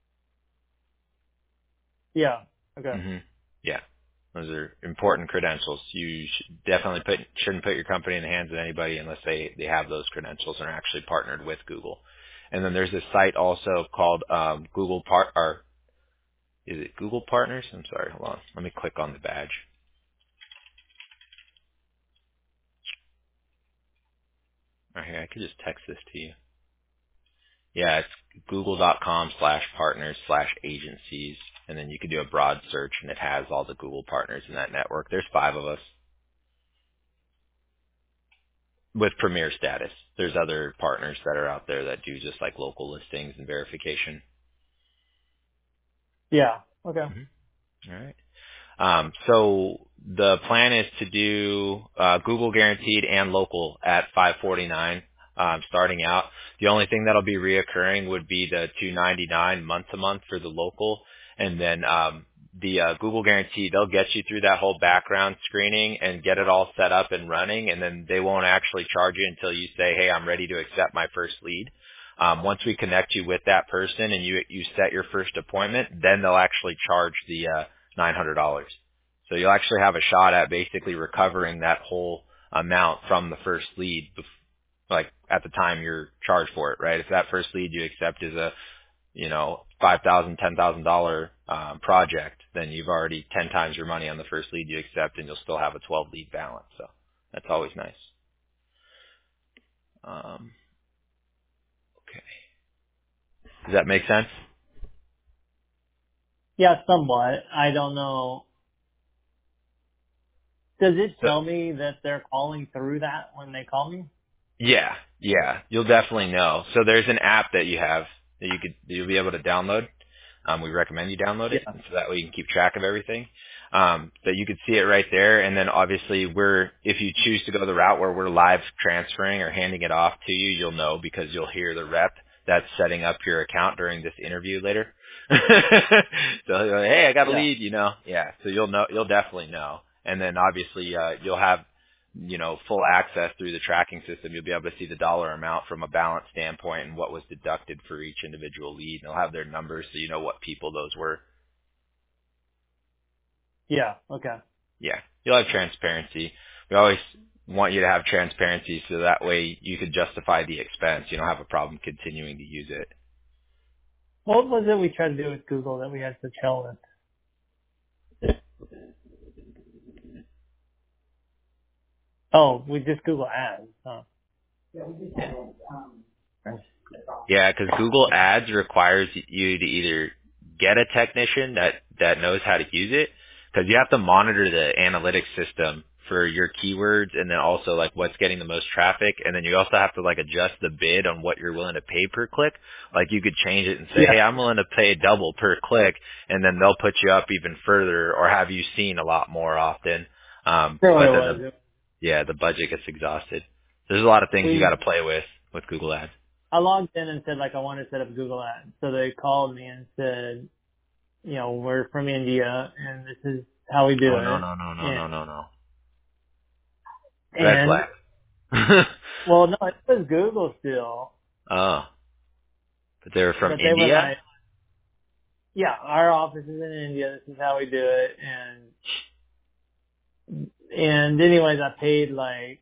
Yeah. Okay. hmm Yeah. Those are important credentials. You should definitely put, shouldn't put your company in the hands of anybody unless they, they have those credentials and are actually partnered with Google. And then there's a site also called um, Google Part, or is it Google Partners? I'm sorry, hold on. Let me click on the badge. Right here, I could just text this to you. Yeah, it's google.com slash partners slash agencies. And then you can do a broad search and it has all the Google partners in that network. There's five of us. With Premier status. There's other partners that are out there that do just like local listings and verification. Yeah. Okay. Mm-hmm. All right. Um, so the plan is to do uh, Google Guaranteed and local at five forty-nine um, starting out. The only thing that'll be reoccurring would be the two ninety-nine month to month for the local, and then um, the uh, Google Guarantee. They'll get you through that whole background screening and get it all set up and running, and then they won't actually charge you until you say, "Hey, I'm ready to accept my first lead." Um, once we connect you with that person and you you set your first appointment, then they'll actually charge the uh, nine hundred dollars. So you'll actually have a shot at basically recovering that whole amount from the first lead, like at the time you're charged for it, right? If that first lead you accept is a, you know, five thousand, ten thousand dollar um, project, then you've already ten times your money on the first lead you accept, and you'll still have a twelve lead balance. So that's always nice. Um, okay. Does that make sense? Yeah, somewhat. I don't know. Does it So, tell me that they're calling through that when they call me? yeah, yeah, you'll definitely know. So there's an app that you have that you could you'll be able to download. Um, we recommend you download it, Yeah. so that way you can keep track of everything. Um, but you could see it right there, and then obviously we're if you choose to go the route where we're live transferring or handing it off to you, you'll know because you'll hear the rep that's setting up your account during this interview later. So he'll go, hey, I got a Yeah. lead, you know, yeah. So you'll know, you'll definitely know, and then obviously uh, you'll have you know, full access through the tracking system. You'll be able to see the dollar amount from a balance standpoint and what was deducted for each individual lead. And they'll have their numbers so you know what people those were. Yeah. Okay. Yeah. You'll have transparency. We always want you to have transparency so that way you can justify the expense. You don't have a problem continuing to use it. What was it we tried to do with Google that we had to tell them? Oh, we just Google Ads. Huh? Yeah, because Google Ads requires you to either get a technician that, that knows how to use it, because you have to monitor the analytics system for your keywords and then also like what's getting the most traffic, and then you also have to like adjust the bid on what you're willing to pay per click. Like you could change it and say, Yeah. hey, I'm willing to pay double per click, and then they'll put you up even further or have you seen a lot more often. Um, Sure what but it then was. the, yeah, the budget gets exhausted. There's a lot of things you got We to play with with Google Ads. I logged in and said like I want to set up Google Ads. So they called me and said, you know, we're from India and this is how we do Oh no it. no no no And no no no. Red and flag. well, no, it was Google still, Oh, but they were from but they were India? like, yeah, our office is in India. This is how we do it. And and anyways, I paid like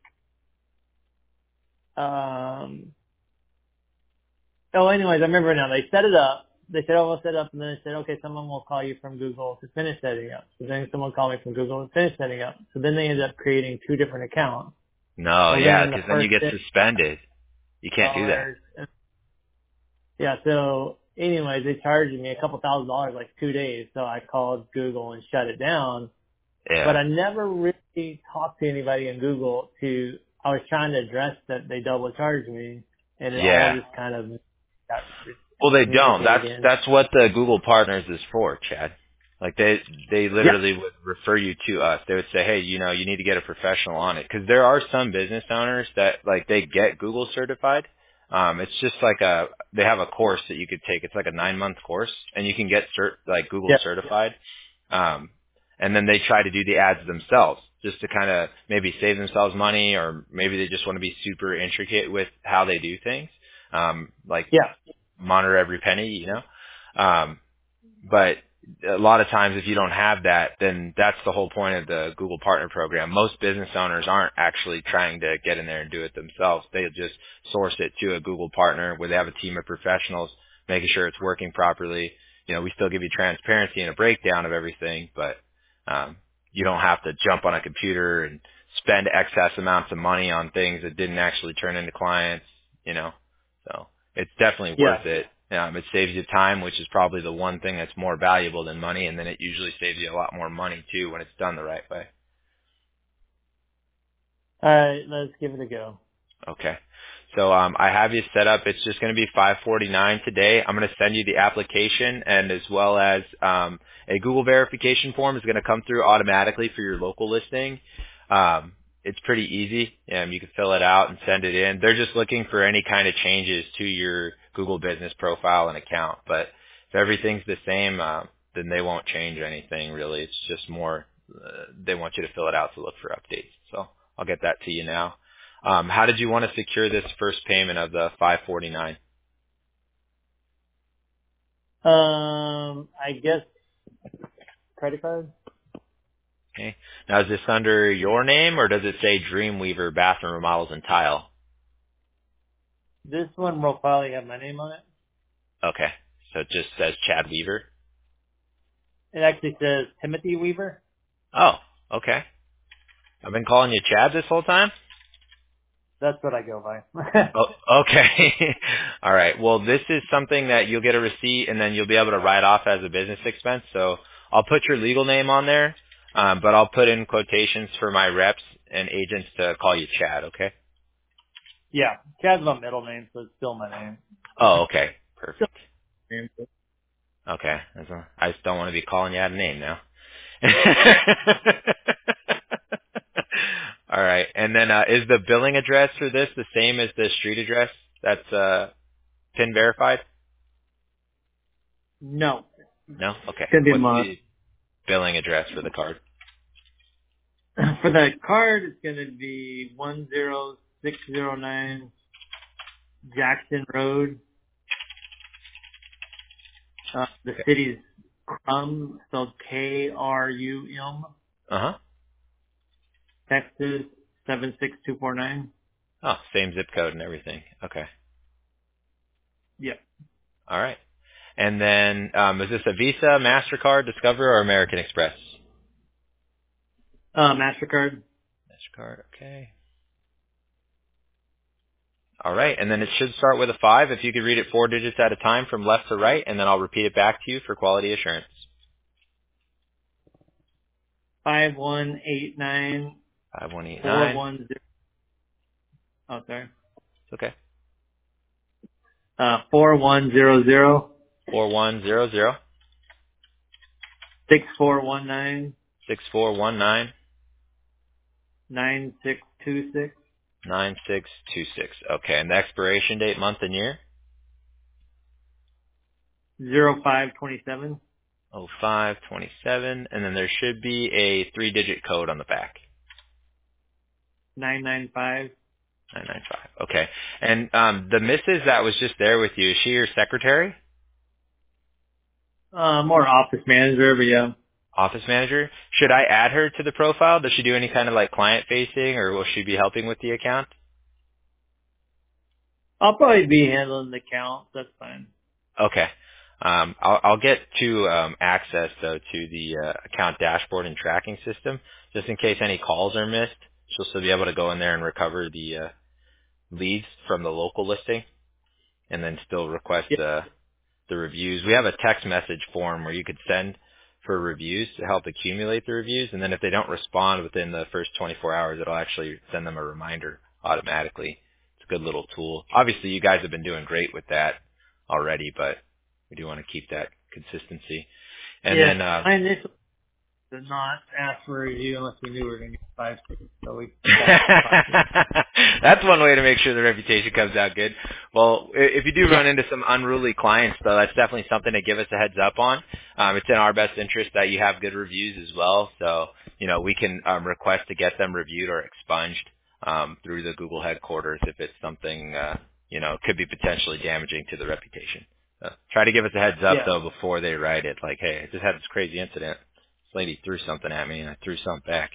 um. Oh, anyways, I remember now. They set it up. They said, oh, we'll set it up. And then they said, okay, someone will call you from Google to finish setting up. So then someone called me from Google to finish setting up. So then they ended up creating two different accounts. No, So yeah, then the because then you first get suspended. You can't do that. dollars. Yeah. So anyways, they charged me a couple thousand dollars like two days. So I called Google and shut it down. But Yeah. I never really talked to anybody in Google to, I was trying to address that they double charged me and it all Yeah. just kind of got Well, they don't. communicated That's in. that's what the Google Partners is for, Chad. Like they they Yeah. literally would refer you to us. They would say, hey, you know, you need to get a professional on it, because there are some business owners that like they get Google certified. Um, it's just like a they have a course that you could take. It's like a nine month course, and you can get cert like Google Yeah. certified. Um, and then they try to do the ads themselves just to kind of maybe save themselves money, or maybe they just want to be super intricate with how they do things. Um, like Yeah. monitor every penny, you know. Um, but a lot of times if you don't have that, then that's the whole point of the Google Partner Program. Most business owners aren't actually trying to get in there and do it themselves. They just source it to a Google partner where they have a team of professionals making sure it's working properly. You know, we still give you transparency and a breakdown of everything, but um, you don't have to jump on a computer and spend excess amounts of money on things that didn't actually turn into clients, you know. So it's definitely Yeah. worth it. Um, it saves you time, which is probably the one thing that's more valuable than money, and then it usually saves you a lot more money too when it's done the right way. All right. Let's give it a go. Okay. So um, I have you set up. It's just going to be five forty-nine today. I'm going to send you the application, and as well as um, a Google verification form is going to come through automatically for your local listing. Um, it's pretty easy. Um, you can fill it out and send it in. They're just looking for any kind of changes to your Google business profile and account. But if everything's the same, uh, then they won't change anything really. It's just more uh, they want you to fill it out to look for updates. So I'll get that to you now. Um, how did you want to secure this first payment of the five forty-nine? Um, I guess credit card. Okay. Now is this under your name or does it say Dreamweaver Bathroom Remodels and Tile? This one will probably have my name on it. Okay. So it just says Chad Weaver. It actually says Timothy Weaver. Oh, okay. I've been calling you Chad this whole time? That's what I go by. Oh, okay. All right. Well, this is something that you'll get a receipt and then you'll be able to write off as a business expense. So I'll put your legal name on there, um, but I'll put in quotations for my reps and agents to call you Chad, okay? Yeah, Chad's my middle name, so it's still my name. Oh, okay. Still Perfect. my name. Okay. That's a, I just don't want to be calling you out of name now. All right. And then uh, is the billing address for this the same as the street address that's uh, PIN verified? No, No? Okay. it's gonna be What's my the billing address for the card? for the card. It's gonna be one zero six zero nine Jackson Road. Uh, the Okay. city's Crum, spelled K R U M, Uh-huh. Texas seven six two four nine. Oh, same zip code and everything. Okay. Yep. All right. And then um, is this a Visa, MasterCard, Discover, or American Express? Uh, MasterCard. MasterCard, okay. All right. And then it should start with a five. If you could read it four digits at a time from left to right, and then I'll repeat it back to you for quality assurance. Five one eight nine five one eight four nine. one zero. Oh, sorry. It's okay. Uh, four one zero zero four one zero zero six four one nine six four one nine nine six two six nine six two six. Okay. And the expiration date, month, and year? zero five twenty seven oh five twenty-seven. And then there should be a three-digit code on the back. nine nine five. nine nine five. Okay. And um, the missus that was just there with you, is she your secretary? Uh, more office manager, but yeah. Office manager? Should I add her to the profile? Does she do any kind of like client facing, or will she be helping with the account? I'll probably be handling the count. That's fine. Okay. Um, I'll, I'll get to um, access though to the uh, account dashboard and tracking system, just in case any calls are missed. She'll still be able to go in there and recover the uh, leads from the local listing, and then still request Yeah. uh, the reviews. We have a text message form where you could send for reviews to help accumulate the reviews, and then if they don't respond within the first twenty-four hours, it'll actually send them a reminder automatically. It's a good little tool. Obviously, you guys have been doing great with that already, but we do want to keep that consistency. And Yeah. then, uh, My initial did not ask for a review unless we knew we were going to get five stars. So we. that's one way to make sure the reputation comes out good. Well, i- if you do Yeah. run into some unruly clients, though, that's definitely something to give us a heads up on. Um, it's in our best interest that you have good reviews as well. So, you know, we can um, request to get them reviewed or expunged um, through the Google headquarters if it's something, uh, you know, could be potentially damaging to the reputation. So try to give us a heads up, Yeah. though, before they write it. Like, hey, I just had this crazy incident. This lady threw something at me and I threw something back.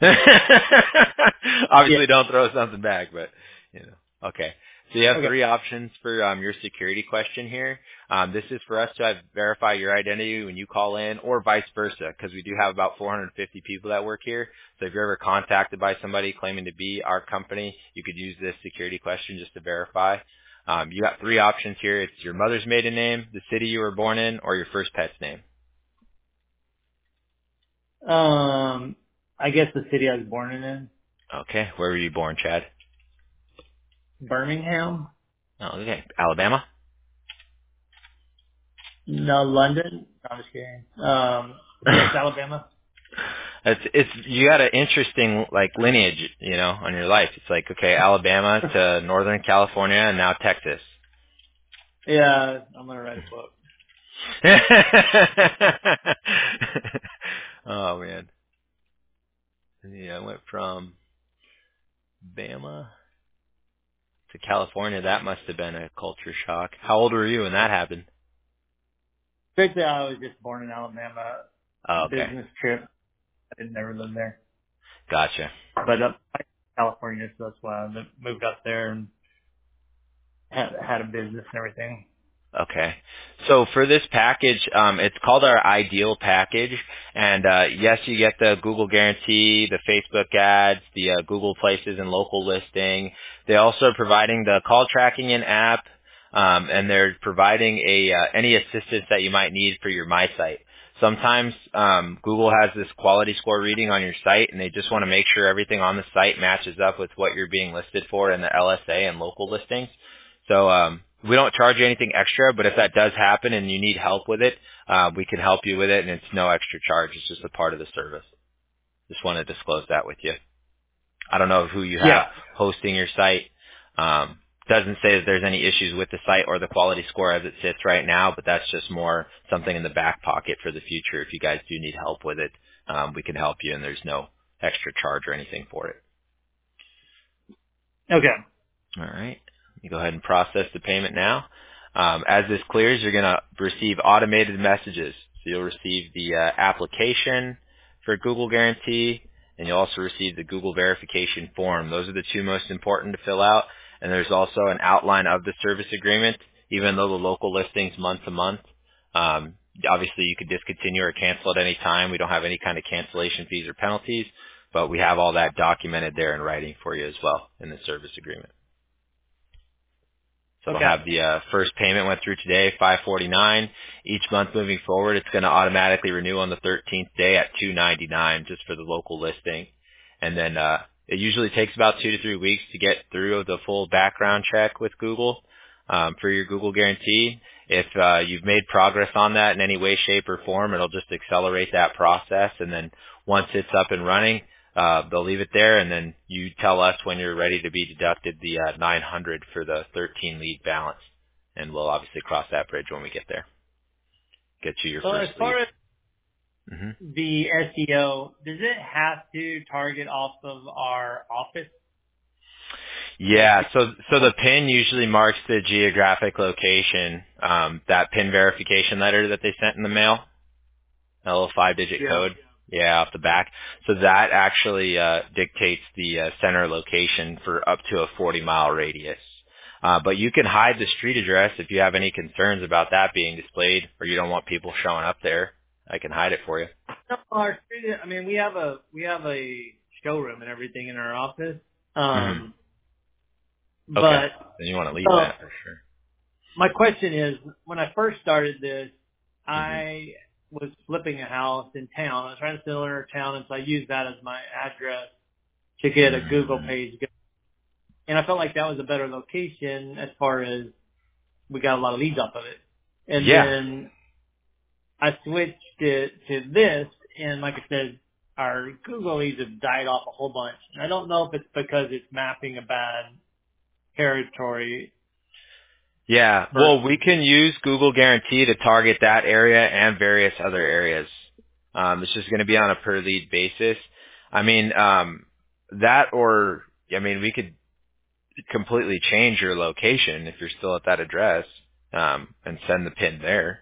Yeah. Obviously don't throw something back, but you know. Okay. So you have Okay. three options for um, your security question here. Um, this is for us to have, verify your identity when you call in, or vice versa, because we do have about four hundred fifty people that work here. So if you're ever contacted by somebody claiming to be our company, you could use this security question just to verify. Um, you got three options here. It's your mother's maiden name, the city you were born in, or your first pet's name. Um, I guess the city I was born in, Okay. Where were you born, Chad? Birmingham. Oh, okay. Alabama? No, London. No, I'm just kidding. Um, yes, Alabama. It's it's you got an interesting like lineage, you know, on your life. It's like okay, Alabama to Northern California and now Texas. Yeah, I'm gonna write a book. Oh man, yeah, I went from Bama to California. That must have been a culture shock. How old were you when that happened? Strictly, I was just born in Alabama. Oh, okay, Business trip. I didn't never live there, gotcha. but up California, so that's why I moved up there and had had a business and everything. Okay. So for this package, um, it's called our Ideal package. And uh, yes, you get the Google Guarantee, the Facebook ads, the uh, Google Places and local listing. They also are providing the call tracking in app, um, and they're providing a uh, any assistance that you might need for your My Site. Sometimes um, Google has this quality score reading on your site, and they just want to make sure everything on the site matches up with what you're being listed for in the L S A and local listings. So um, we don't charge you anything extra, but if that does happen and you need help with it, uh, we can help you with it, and it's no extra charge. It's just a part of the service. Just want to disclose that with you. I don't know who you have Yeah. hosting your site. Um, doesn't say that there's any issues with the site or the quality score as it sits right now, but that's just more something in the back pocket for the future. If you guys do need help with it, um, we can help you, and there's no extra charge or anything for it. Okay. All right. Let me go ahead and process the payment now. Um, as this clears, you're going to receive automated messages. So you'll receive the uh, application for Google Guarantee, and you'll also receive the Google verification form. Those are the two most important to fill out. And there's also an outline of the service agreement, even though the local listing's month to month. Um, obviously, you could discontinue or cancel at any time. We don't have any kind of cancellation fees or penalties, but we have all that documented there in writing for you as well in the service agreement. So Okay. we'll have the uh, first payment went through today, five forty-nine. Each month moving forward, it's going to automatically renew on the thirteenth day at two ninety-nine just for the local listing. And then uh, it usually takes about two to three weeks to get through the full background check with Google um, for your Google Guarantee. If uh, you've made progress on that in any way, shape, or form, it'll just accelerate that process. And then once it's up and running, Uh, they'll leave it there, and then you tell us when you're ready to be deducted the uh, nine hundred for the thirteen lead balance, and we'll obviously cross that bridge when we get there. Get you your So first as lead. far as hmm the S E O, does it have to target off of our office? Yeah, so so the PIN usually marks the geographic location. Um, that PIN verification letter that they sent in the mail, a little five-digit Yeah. code. Yeah, off the back. So that actually uh, dictates the uh, center location for up to a forty-mile radius. Uh, but you can hide the street address if you have any concerns about that being displayed, or you don't want people showing up there. I can hide it for you. No, our street, I mean, we have a we have a showroom and everything in our office. hmm Um, Okay. but Then you want to leave uh, that for sure. my question is, when I first started this, hmm I was flipping a house in town. I was trying to sell in our town, and so I used that as my address to get a Google hmm page going. And I felt like that was a better location as far as we got a lot of leads off of it. And Yeah. then I switched it to this, and like I said, our Google leads have died off a whole bunch. And I don't know if it's because it's mapping a bad territory. Yeah. For, Well, we can use Google Guarantee to target that area and various other areas. Um, it's just going to be on a per lead basis. I mean, um, that or, I mean, we could completely change your location if you're still at that address, um, and send the pin there.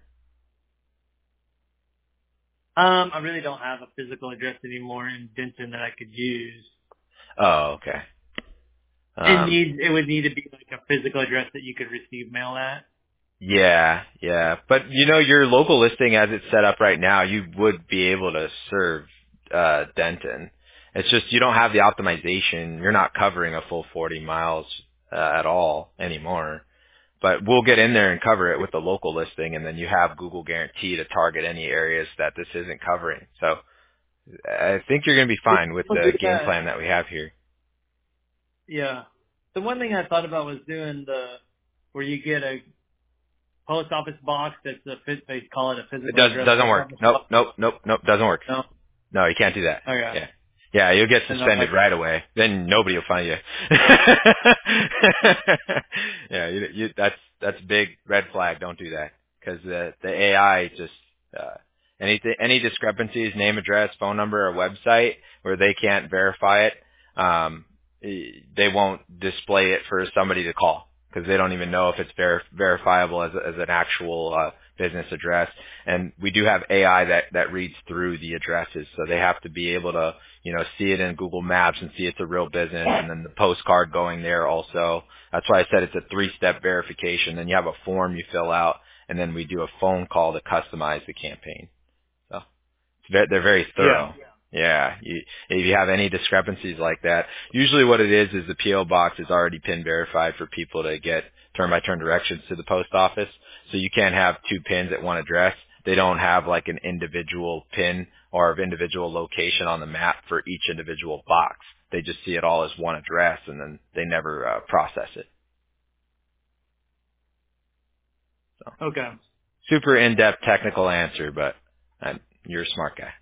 um, I really don't have a physical address anymore in Denton that I could use. Oh, okay. It Um, needs, it would need to be like a physical address that you could receive mail at. yeah, yeah. But you know, your local listing as it's set up right now, you would be able to serve, uh, Denton. It's just you don't have the optimization. You're not covering a full forty miles uh, at all anymore. But we'll get in there and cover it with the local listing, and then you have Google Guarantee to target any areas that this isn't covering. So I think you're going to be Would fine with you the do game that? plan that we have here. Yeah. The one thing I thought about was doing the, where you get a post office box that's a, phys- they call it a It physical does address doesn't post work. office Nope, box. nope, nope, nope. Doesn't work. No? No, you can't do that. Okay. Yeah. Yeah, you'll get And I was suspended like, right away. Then nobody will find you. yeah, you, you, that's that's a big red flag. Don't do that because the the A I just uh, anything any discrepancies, name, address, phone number, or website where they can't verify it, um, eh, they won't display it for somebody to call because they don't even know if it's ver- verifiable as a, as an actual uh, business address. And we do have A I that that reads through the addresses, so they have to be able to you know, see it in Google Maps and see it's a real business, and then the postcard going there also. That's why I said it's a three-step verification. Then you have a form you fill out, and then we do a phone call to customize the campaign. So it's ve- they're very thorough. Yeah. Yeah. You, if you have any discrepancies like that, usually what it is is the P O box is already pin verified for people to get turn-by-turn directions to the post office. So you can't have two pins at one address. They don't have like an individual pin or individual location on the map for each individual box. They just see it all as one address, and then they never uh, process it. So Okay. super in-depth technical answer, but I'm, you're a smart guy.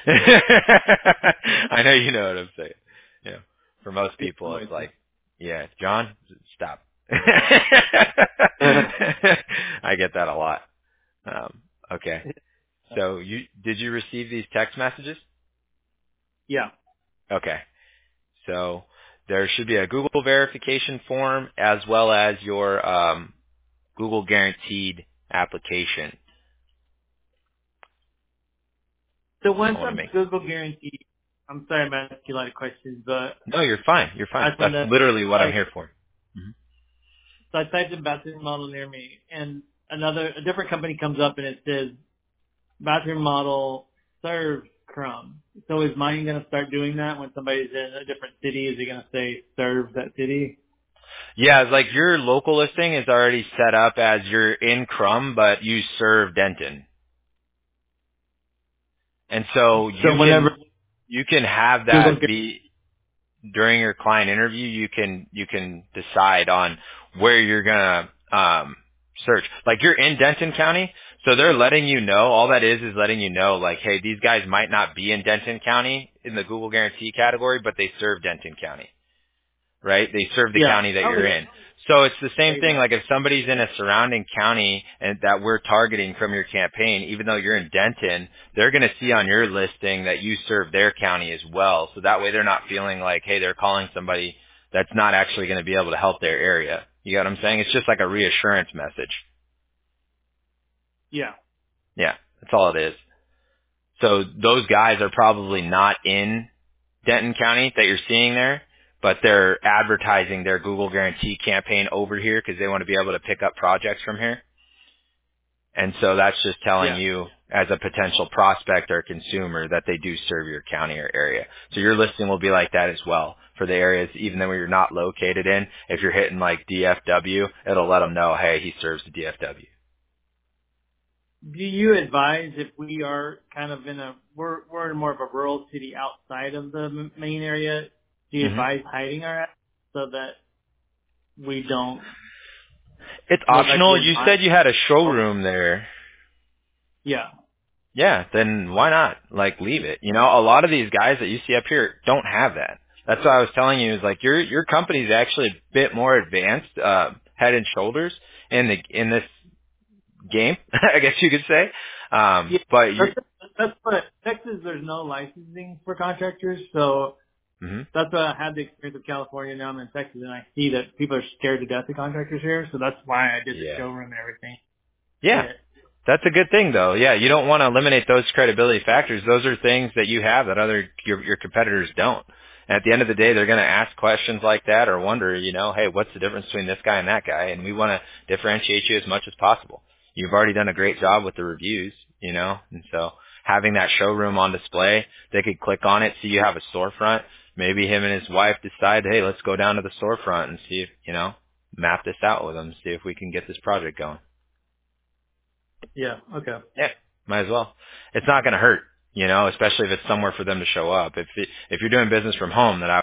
I know you know what I'm saying. You know, for most people, it's like, yeah, John, stop. I get that a lot. Um, okay. So you did you receive these text messages? Yeah. Okay. So there should be a Google verification form as well as your um, Google guaranteed application. So once I want to I'm make. Google guaranteed, I'm sorry I'm asking you a lot of questions, but No, you're fine. You're I fine. just That's wanted to, literally what I'm like, here for. hmm so I typed in bathroom model near me, and another, a different company comes up and it says bathroom model serves Crumb. So is mine going to start doing that when somebody's in a different city? Is it going to say serve that city? Yeah, it's like your local listing is already set up as you're in Crum, but you serve Denton, and so you So can whenever you can have Google, that be during your client interview. You can you can decide on where you're gonna um, search. Like you're in Denton County, so they're letting you know. All that is is letting you know, like, hey, these guys might not be in Denton County in the Google Guarantee category, but they serve Denton County. Right? They serve the yeah, county that you're okay, in. So it's the same say thing, that. like if somebody's in a surrounding county and that we're targeting from your campaign, even though you're in Denton, they're going to see on your listing that you serve their county as well. So that way they're not feeling like, hey, they're calling somebody that's not actually going to be able to help their area. You get what I'm saying? It's just like a reassurance message. Yeah, Yeah, that's all it is. So those guys are probably not in Denton County that you're seeing there, but they're advertising their Google Guarantee campaign over here because they want to be able to pick up projects from here. And so that's just telling yeah, you as a potential prospect or consumer that they do serve your county or area. So your listing will be like that as well for the areas, even though you're not located in. If you're hitting like D F W, it'll let them know, hey, he serves the D F W. Do you advise if we are kind of in a, we're, we're in more of a rural city outside of the m- main area, do you hmm advise hiding our ads so that we don't It's look like optional. we're You not? said you had a Oh, showroom there. yeah. Yeah, then why not? Like, leave it. You know, a lot of these guys that you see up here don't have that. That's what I was telling you is like your your company's actually a bit more advanced, uh, head and shoulders in the in this game, I guess you could say. Um, Yeah. but you, That's, that's what, Texas, there's no licensing for contractors, so hmm that's what I had the experience with California. Now I'm in Texas and I see that people are scared to death of contractors here, so that's why I did the yeah, showroom and everything. yeah. Yeah. That's a good thing, though. Yeah, you don't want to eliminate those credibility factors. Those are things that you have that other your your competitors don't. And at the end of the day, they're going to ask questions like that or wonder, you know, hey, what's the difference between this guy and that guy? And we want to differentiate you as much as possible. You've already done a great job with the reviews, you know, and so having that showroom on display, they could click on it, see you have a storefront. Maybe him and his wife decide, hey, let's go down to the storefront and see if, you know, map this out with them, see if we can get this project going. Yeah. Okay. Yeah, might as well. It's not going to hurt, you know, especially if it's somewhere for them to show up. If it, if you're doing business from home, then I